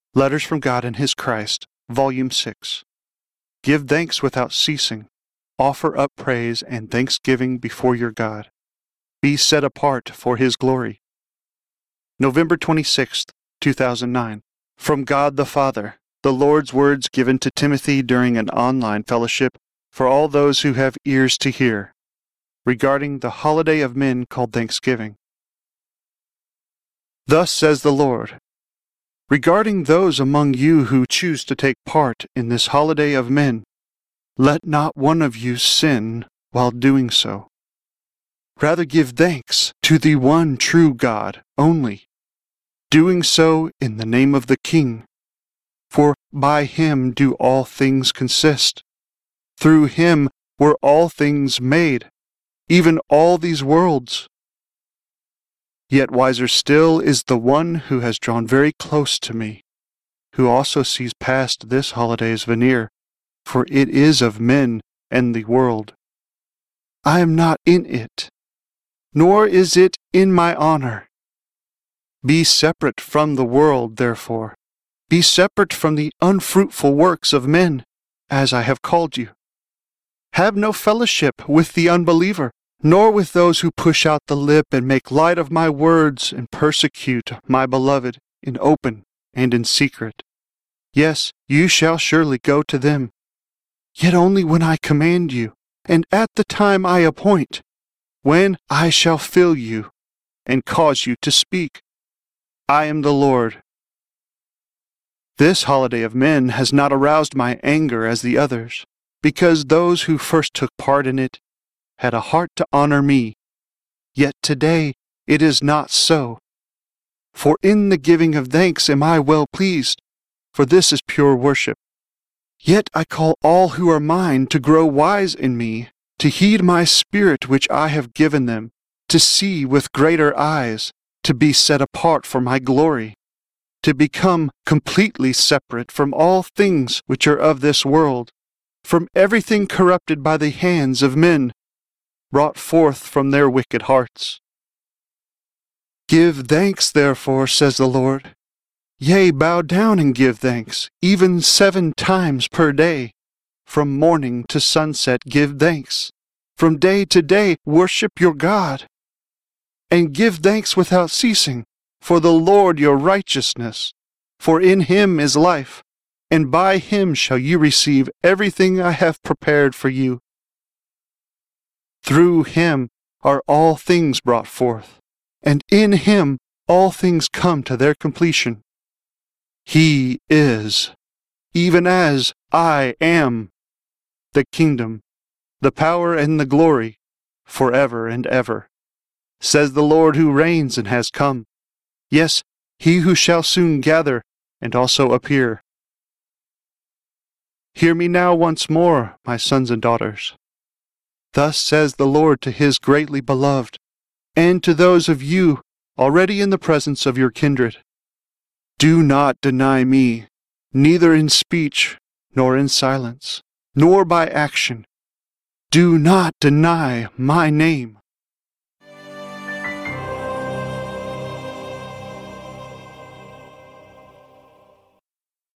Letters from God and His Christ, Volume 6. Give thanks without ceasing. Offer up praise and thanksgiving before your God. Be set apart for His glory. November 26, 2009. From God the Father, the Lord's words given to Timothy during an online fellowship for all those who have ears to hear, regarding the holiday of men called Thanksgiving. Thus says the Lord, regarding those among you who choose to take part in this holiday of men, let not one of you sin while doing so. Rather give thanks to the one true God only, doing so in the name of the King. For by Him do all things consist. Through Him were all things made, even all these worlds. Yet wiser still is the one who has drawn very close to me, who also sees past this holiday's veneer, for it is of men and the world. I am not in it, nor is it in my honor. Be separate from the world, therefore. Be separate from the unfruitful works of men, as I have called you. Have no fellowship with the unbeliever, nor with those who push out the lip and make light of my words and persecute my beloved in open and in secret. Yes, you shall surely go to them, yet only when I command you, and at the time I appoint, when I shall fill you and cause you to speak. I am the Lord. This holiday of men has not aroused my anger as the others, because those who first took part in it had a heart to honor me. Yet today it is not so. For in the giving of thanks am I well pleased, for this is pure worship. Yet I call all who are mine to grow wise in me, to heed my spirit which I have given them, to see with greater eyes, to be set apart for my glory, to become completely separate from all things which are of this world, from everything corrupted by the hands of men, brought forth from their wicked hearts. Give thanks, therefore, says the Lord. Yea, bow down and give thanks, even 7 times per day. From morning to sunset give thanks. From day to day worship your God. And give thanks without ceasing, for the Lord your righteousness. For in Him is life, and by Him shall you receive everything I have prepared for you. Through Him are all things brought forth, and in Him all things come to their completion. He is, even as I am, the kingdom, the power and the glory, forever and ever, says the Lord who reigns and has come, yes, He who shall soon gather and also appear. Hear me now once more, my sons and daughters. Thus says the Lord to His greatly beloved, and to those of you already in the presence of your kindred. Do not deny me, neither in speech, nor in silence, nor by action. Do not deny my name.